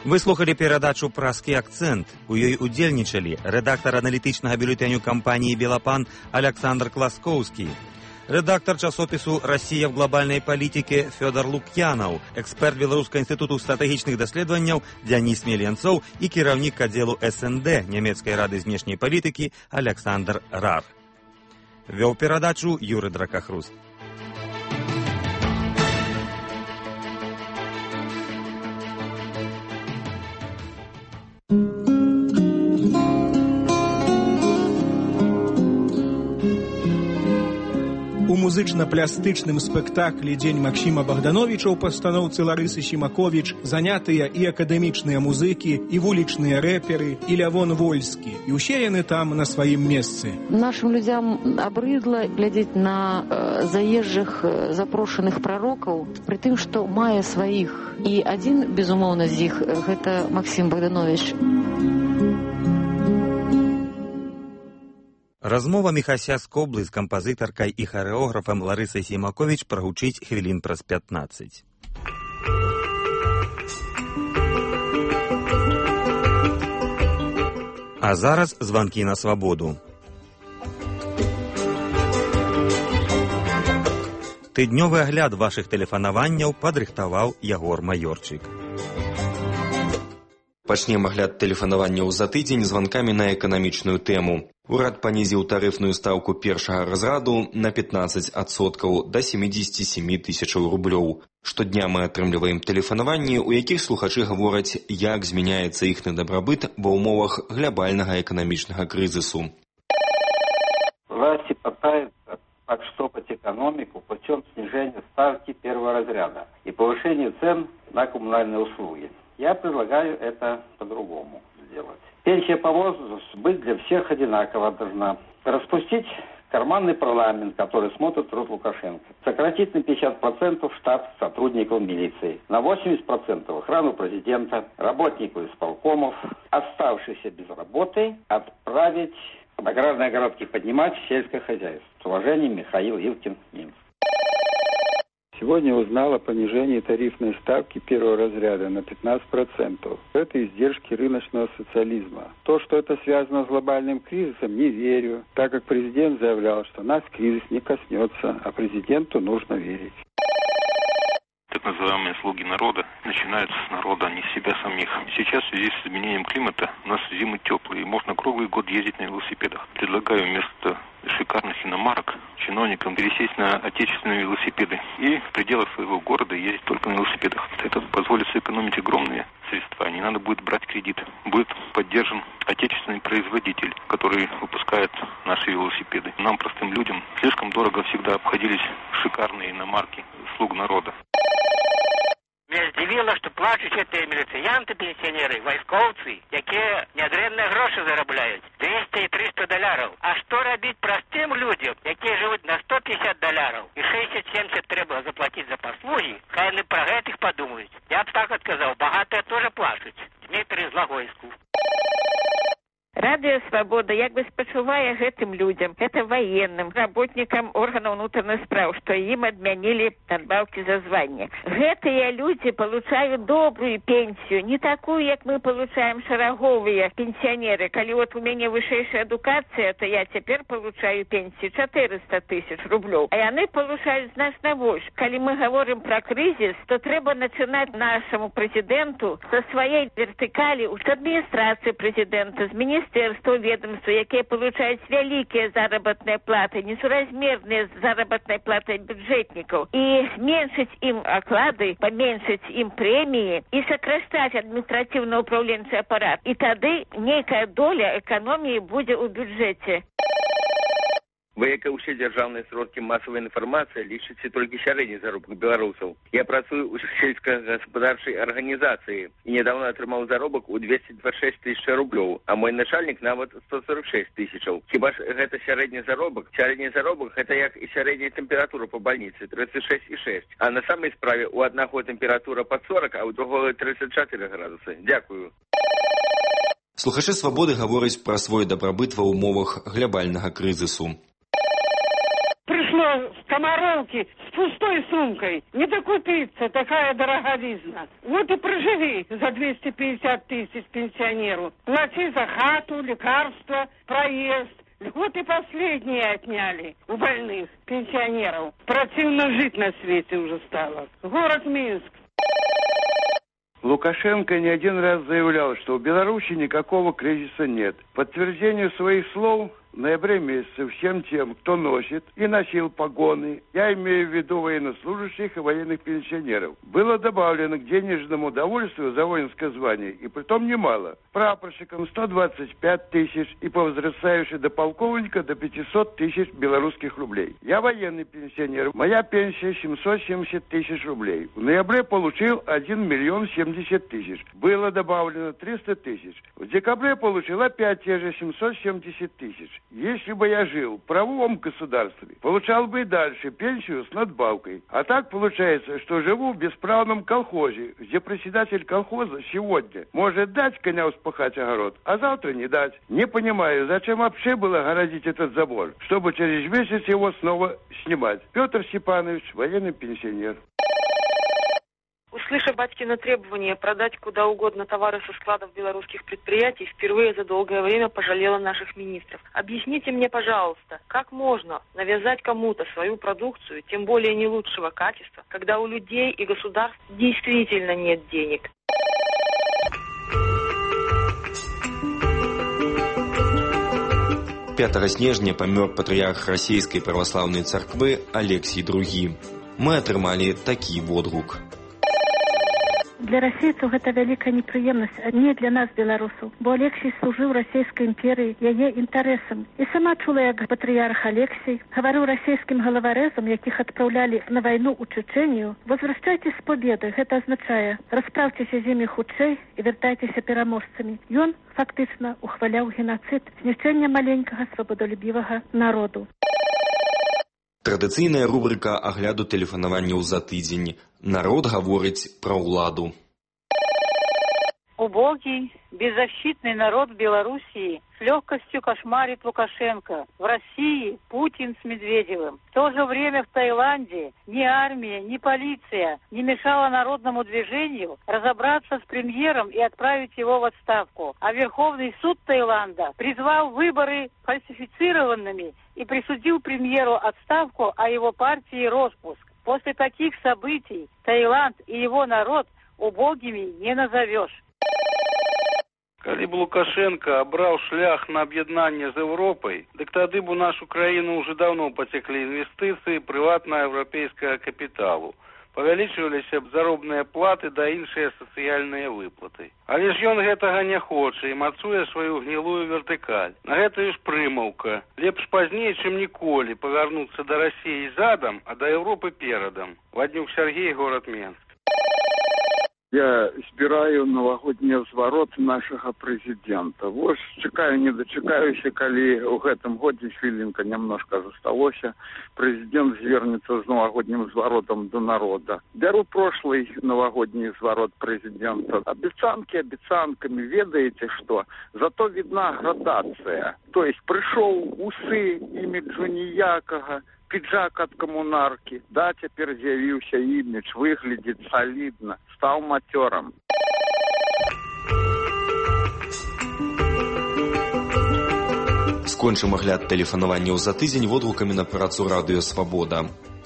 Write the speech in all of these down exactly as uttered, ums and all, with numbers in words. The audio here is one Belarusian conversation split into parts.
Вы слухали перадачу «Праскі акцэнт». У ёй удзельнічалі рэдактар аналітычнага бюлетэню кампаніі «Белапан» Александр Класкоўскі, рэдактар часопісу «Россия в глобальной политике» Фёдор Лукьянаў, эксперт Беларускага інстытуту стратэгічных даследаванняў Дзяніс Меленцоў і кіраўнік аддзелу эс эн дэ Нямецкай рады знешняй палітыкі Александр Рар. Вёў перадачу Юры Дракахруст. У музычна-плястычным спектаклі «Дзень Максіма Богдановича» ў пастаноўцы Ларысы Сімаковіч занятыя і акадэмічныя музыкі, і вулічныя рэперы, і Лявон Вольскі. І ўсе яны там на сваім месцы. Нашим людям абрыдла глядзець на э, заезжых э, запрошаных прарокаў, пры тым, што мае сваіх. І адзін, безумоўна, з іх гэта Максім Богданович. Размова Міхася Скоблы з кампазітаркай і харэографам Ларысай Сімаковіч прагучыць хвілін праз пятнаццаць. А зараз званкі на свабоду. Тыднёвы агляд вашых тэлефанаванняў падрыхтаваў Ягор Маёрчык. Пачнем агляд тэлефанаванняў за тыдзень званкамі на эканамічную тэму. Урад панізіў тарыфную стаўку першага разраду на пятнаццаць адсоткаў да семидесяти семи тысячаў рублёў. Штодня мы атрымліваем тэлефанаванні, у якіх слухачы гавораць, як змяняецца іхны дабрабыт ва ўмовах глобальнага эканамічнага крызісу. Власти пытаются подштопать экономику путем снижения ставки первого разряда и повышения цен на коммунальные услуги. Я предлагаю это по-другому сделать. Пенсия по возрасту быть для всех одинаково должна. Распустить карманный парламент, который смотрит труд Лукашенко. Сократить на пятьдесят процентов штат сотрудников милиции. На восемьдесят процентов охрану президента, работников исполкомов. Оставшихся без работы отправить аграрные огородки поднимать в сельское хозяйство. С уважением, Михаил Ивкин, Минск. Сегодня узнал о понижении тарифной ставки первого разряда на пятнадцать процентов. Это издержки рыночного социализма. То, что это связано с глобальным кризисом, не верю, так как президент заявлял, что нас кризис не коснется, а президенту нужно верить. Так называемые слуги народа начинаются с народа, а не с себя самих. Сейчас в связи с изменением климата у нас зимы теплые, и можно круглый год ездить на велосипедах. Предлагаю вместо шикарных иномарок чиновникам пересесть на отечественные велосипеды и в пределах своего города ездить только на велосипедах. Это позволит сэкономить огромные средства. Не надо будет брать кредит. Будет поддержан отечественный производитель, который выпускает наши велосипеды. Нам, простым людям, слишком дорого всегда обходились шикарные иномарки слуг народа. Меня здзівіла, што плачуць гэтыя міліцыянты, пенсіянеры, вайскоўцы, якія нядрэнныя грошы зарабляюць, двести и триста даляраў. А што рабіць простым людям, якія жывуць на сто пятьдесят даляраў і шестьдесят-семьдесят трэба заплатіць за паслугі, хай яны пра гэтых падумаюць. Я б так адказаў, багатыя тоже плачуць. Дмітрий з Лагойску. Радыё «Свабода» як бы спачувае гэтым людзям, гэта ваенным, работнікам органаў унутраных спраў, што ім адмянілі надбаўкі за званне. Гэтыя людзі получаюць добрую пенсію, не такую, як мы получаем шараговыя пенсіянеры. Калі вот у мяне вышэйшая адукацыя, то я цяпер получаю пенсію четыреста тысяч рублёў, а яны получаюць значна больш. Калі мы гаворым пра крызіс, то трэба начинаць нашаму прэзідэнту са сваей вертыкалі, з адміністрацыі прэзідэнта, з міністрства, министерства, ведомства, якія получаюць вялікія заработныя платы, несуразмерныя заработныя платы бюджэтнікаў, і зменшыць ім оклады, паменшыць ім прэміі і сакрашчаць адміністратыўна-ўпраўленчы апарат. І тады нейкая доля эканоміі будзе ў бюджэце. Вы, як і ўсе дзяржаўныя сродкі масавай інфармацыі, лічыце толькі сярэдні заробак беларусаў. Я працую ў сельскагаспадарчай арганізацыі і нядаўна атрымаў заробак у двести двадцать шесть тысяч рублёў, а мой начальнік нават сто сорок шесть тысячаў. Хіба ж гэта сярэдні заробак? Сярэдні заробак гэта як і сярэдняя тэмпература па бальніцы тридцать шесть и шесть. А на самай справе у аднаго тэмпература пад сорок, а ў другога тридцать четыре градусы. Дзякую. Слухачы «Свабоды» гавораць пра свой дабрабыт ва ўмовах глобальнага крызісу. кило скоморовки с пустой сумкой. Не докупиться, такая дороговизна. Вот и проживи за двести пятьдесят тысяч пенсионеру. Плати за хату, лекарства, проезд. Вот и последние отняли у больных пенсионеров. Противно жить на свете уже стало. Город Минск. Лукашенко не один раз заявлял, что в Беларуси никакого кризиса нет. Подтверждение своих слов в ноябре месяце всем тем, кто носит и носил погоны, я имею в виду военнослужащих и военных пенсионеров, было добавлено к денежному удовольствию за воинское звание, и притом немало. Прапорщикам сто двадцать пять тысяч и по возрастающей до полковника до пятьсот тысяч белорусских рублей. Я военный пенсионер, моя пенсия семьсот семьдесят тысяч рублей. В ноябре получил один миллион семьдесят тысяч. Было добавлено триста тысяч. В декабре получил опять те же семьсот семьдесят тысяч. Если бы я жил в правовом государстве, получал бы и дальше пенсию с надбавкой. А так получается, что живу в бесправном колхозе, где председатель колхоза сегодня может дать коня успахать огород, а завтра не дать. Не понимаю, зачем вообще было городить этот забор, чтобы через месяц его снова снимать. Петр Степанович, военный пенсионер. Услышав батькино требование продать куда угодно товары со складов белорусских предприятий, впервые за долгое время пожалела наших министров. Объясните мне, пожалуйста, как можно навязать кому-то свою продукцию, тем более не лучшего качества, когда у людей и государств действительно нет денег? пятага снежня памёр патрыярх расійскай праваслаўнай царквы Алексій другі. Мы атрымалі такі водгук. Для расейцаў гэта вялікая непрыемнасць, а не для нас, беларусаў, бо Алексій служыў расійскай імперыі, яе інтарэсам. І сама чула, як патрыярх Алексій гаварыў расійскім галаварэзам, якіх адпраўлялі на вайну ў Чэчэнію: «Возвращайтесь з победы». Гэта азначае: распраўцеся з імі хутчэй і вяртайцеся пераможцамі. Ён фактычна ухваляў генацыд, знішчэнне маленькага свабодалюбівага народу. Традыцыйная рубрика агляду тэлефанаванняў за тыдзень. Народ гаворыць пра ўладу. Убогий, беззащитный народ Белоруссии с легкостью кошмарит Лукашенко. В России Путин с Медведевым. В то же время в Таиланде ни армия, ни полиция не мешала народному движению разобраться с премьером и отправить его в отставку. А Верховный суд Таиланда призвал выборы фальсифицированными и присудил премьеру отставку, а его партии распуск. После таких событий Таиланд и его народ убогими не назовешь. Калі б Лукашенко абраў шлях на аб'яднанне з Еўропай, дык тады б у нашу краіну уже давно пацеклі інвестыцыі прыватнага еўрапейскага капіталу. Павялічваліся б заробныя платы да іншыя сацыяльныя выплаты. Але ж ён гэтага не хоча і мацуе сваю гнілую вертыкаль. На гэта ж прымаўка. Лепш пазней, чым ніколі, павярнуцца да Расіі задам, а да Еўропы перадам. Ваднюк Сергей, город Минск. Я збіраю навагодні зварот нашага прэзідэнта. Вось чакаю, не дачакаюся, калі ў гэтым годзе хвілінка нямножка засталося, прэзідэнт звернецца з навагоднім зваротам до народа. Бяру прошлый навагодні зварот прэзідэнта. Абяцанкі абяцанкамі, ведаеце што? Зато видна градацыя. То есть прыйшоў усы іміджу ніякага, пиджак от коммунарки. Да, теперь з'явіўся імідж, выглядит солидно, стал матером. Скончым агляд тэлефанаванняў за тыдзень водгукамі на працу радыё «Свобода».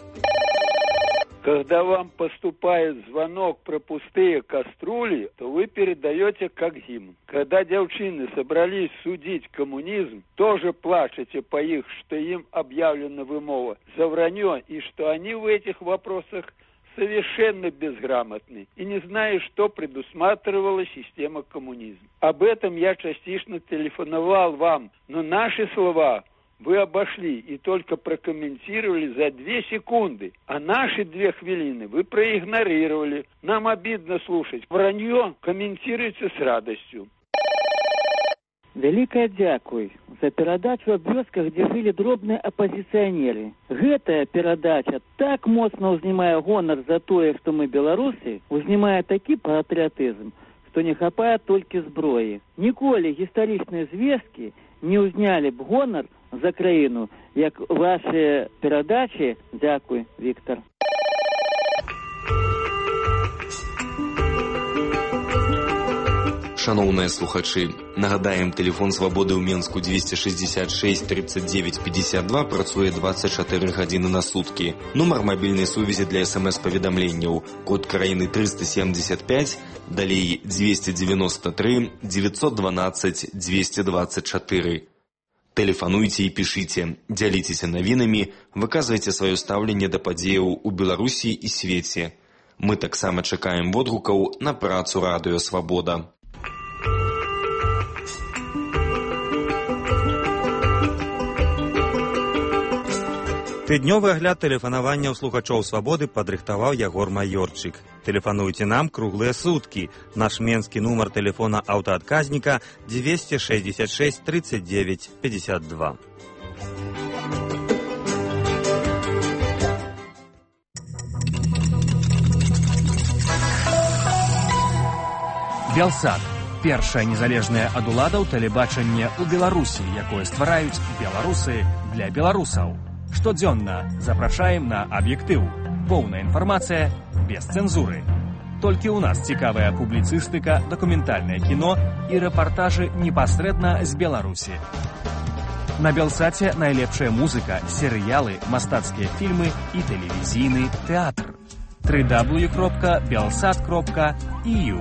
Когда вам поступает звонок про пустые кастрюли, то вы передаете как гимн. Когда девчины собрались судить коммунизм, тоже плачете по их, что им объявлена вымова за вранье, и что они в этих вопросах совершенно безграмотны и не знают, что предусматривала система коммунизма. Об этом я частично телефоновал вам, но наши слова вы обошли и только прокомментировали за две секунды, а наши две хвилины вы проигнорировали. Нам обидно слушать. Вранье комментируется с радостью. Вялікае дзякуй за перадачу аб вёсках, дзе жылі дробныя апазіцыянеры. Гэтая перадача так моцна ўзнімае гонар за тое, што мы беларусы, узнімае такі патрыятызм, што не хапае толькі зброі. Ніколі гістарычныя звесткі не ўзнялі б гонар за краіну, як ваши перадачы. Дзякуй, Віктор. Шановные слухачи, нагадаем, телефон свободы ў Менску двести шестьдесят шесть тридцать девять пятьдесят два працуе двадцать четыре гадзіны на сутки. Нумар мобильной сувязі для смс-паведамленняў, код краіны триста семьдесят пять, далей двести девяносто три девятьсот двенадцать двести двадцать четыре. Тэлефануйце і пішыце, дзяліцеся навінамі, выказвайце сваё стаўленне да падзеяў у Беларусі і свеце. Мы таксама чакаем водгукаў на працу радыё «Свабода». Тыднёвы агляд тэлефанаванняў слухачоў «Свабоды» падрыхтаваў Ягор Майорчык. Тэлефануйце нам круглыя суткі. Наш менскі нумар тэлефона аўтаадказніка двести шестьдесят шесть тридцать девять пятьдесят два. Белсат. Першае незалежнае ад уладаў тэлебачанне ў Беларусі, якое ствараюць беларусы для беларусаў. Штодзённа запрашаем на аб'ектыў. Поўная інфармацыя без цэнзуры. Толькі ў нас цікавая публіцыстыка, дакументальнае кіно і рэпартажы непасрэдна з Беларусі. На Белсаце найлепшая музыка, серыялы, мастацкія фільмы і тэлевізійны тэатр. дабл ю дабл ю дабл ю кропка белсат кропка і ю.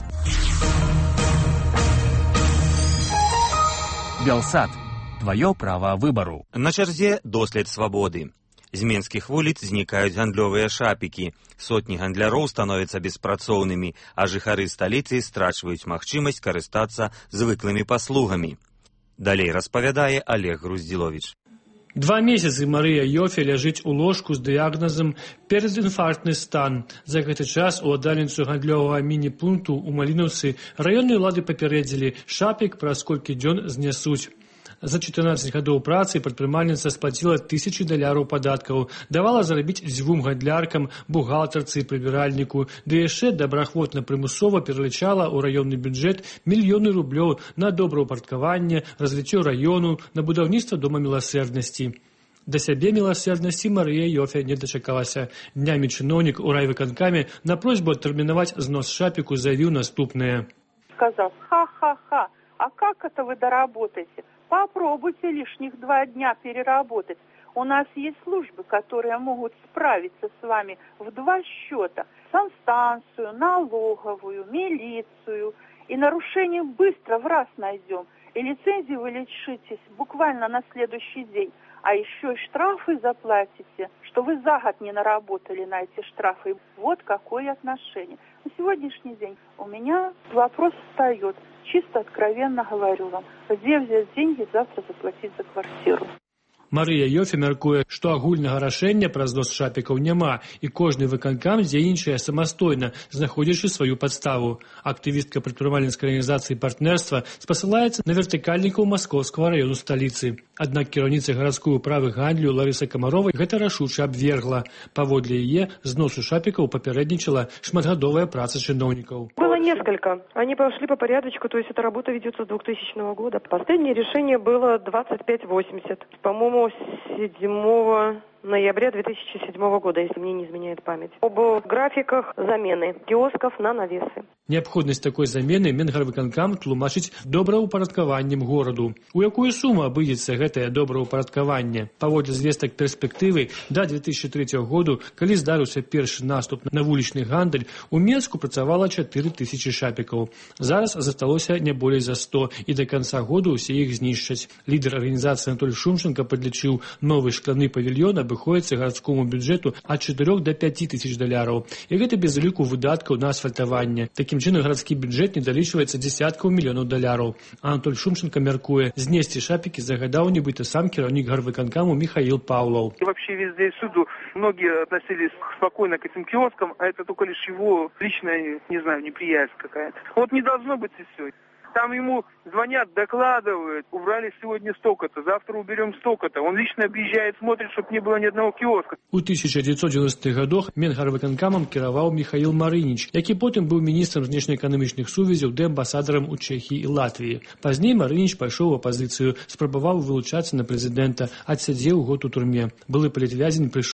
Белсат. Твое право выбору. На чарзе дослед свабоды. З менскіх вуліц знікаюць гандлёвыя шапікі. Сотні гандляроў становяцца беспрацоўнымі, а жыхары сталіцы страчваюць магчымасць карыстацца звыклымі паслугамі. Далей распавядае Олег Груздзіловіч. Два месяцы Марыя Йофе ляжыць у ложку з дыягназам перадінфарктны стан. За гэты час уладальніцу гандлёвага міні-пункту ў Малінаўцы раённыя ўлады папярэдзілі, шапік праз колькі дзён знясуць. За чатырнаццаць гадоў працы прадпрымальніца сплаціла тысячы даляраў падаткаў, давала зарабіць дзвюм гандляркам, бухгалтарцы і прыбіральніку, ды яшчэ добраахвотна прымусова пералічала ў раённы бюджэт мільёны рублёў на добраўпарадкаванне, развіццё раёну, на будаўніцтва дома міласэрнасці. Да сябе міласэрнасці Марыя Йофе не дачакалася. Днямі чыноўнік у райвыканкаме на просьбу адтэрмінаваць знос шапіку заявіў наступнае. Сказав, ха-ха-ха, а как это вы доработаете? Попробуйте лишних два дня переработать. У нас есть службы, которые могут справиться с вами в два счета. Санстанцию, налоговую, милицию. И нарушение быстро в раз найдем. И лицензии вы лишитесь буквально на следующий день. А еще и штрафы заплатите, что вы за год не наработали на эти штрафы. Вот какое отношение. На сегодняшний день у меня вопрос встает. Чисто откровенно говорю вам, где взять деньги завтра заплатить за квартиру. Марыя Йофе мяркуе, што агульнага рашэння пра знос шапікаў няма, і кожны выканкам дзейнічае самастойна, знаходзячы сваю падставу. Актывістка прадпрымальніцкай арганізацыі партнерства спасылаецца на вертыкальнікаў маскоўскага раёну сталіцы. Аднак кіраўніца гарадской управы гандлю Ларыса Камаровай гэта рашуча абвергла. Паводле яе зносу шапікаў папярэднічала шматгадовая праца чыноўнікаў. Было несколько. Они пошли по порядочку, то есть эта работа ведется с двухтысячного года. Последнее решение было двадцать пять восемьдесят. По-моему, седьмого ноября две тысячи седьмого года, если мне не изменяет память. Об графиках замены киосков на навесы. Неабходнасць такой замены Менгарвыканкам тлумачыць добраўпарадкаваннем гораду. У якую суму абыдзецца гэтае добраўпарадкаванне? Паводле звестак перспектывы да две тысячи третьего году, калі здарыўся першы наступ на вулічны гандаль, у Менску працавала чатыры тысячы шапікаў. Зараз засталося не болей за сто, і да канца году ўсе іх знішчаць. Лідар арганізацыі Анатоль Шумченко падлічыў, новы шкланы павільён абыходзіцца гарадскому бюджэту ад чатырох да пяці тысяч даляраў. І гэта без уліку выдаткаў на асфальтаванне. Такім чынам гарадскі бюджэт не далічваецца дзесяткаў мільёнаў даляраў. Анатоль Шумченко мяркуе, знесці шапікі загадаў нібыта сам кіраўнік гарвыканкаму Михаил Павлов. И вообще везде и всюду многие относились спокойно к этим киоскам, а это только лишь его личная, не знаю, неприязнь какая-то. Вот не должно быть и все. Там ему звонят, докладывают, убрали сегодня столько-то, завтра уберем столько-то. Он лично объезжает, смотрит, чтобы не было ни одного киоска. У тысяча девятьсот девяностых годах Менгарвыканкамам кіраваў Михаил Марыніч, які потым быў міністрам знешнеэканамічных сувязяў ды амбасадарам у Чэхіі і Латвіі. Пазней Марыніч пайшоў у апазіцыю, спрабаваў вылучацца на прэзідэнта, адсядзеў год у турме. Былы палітвязень прыйшоў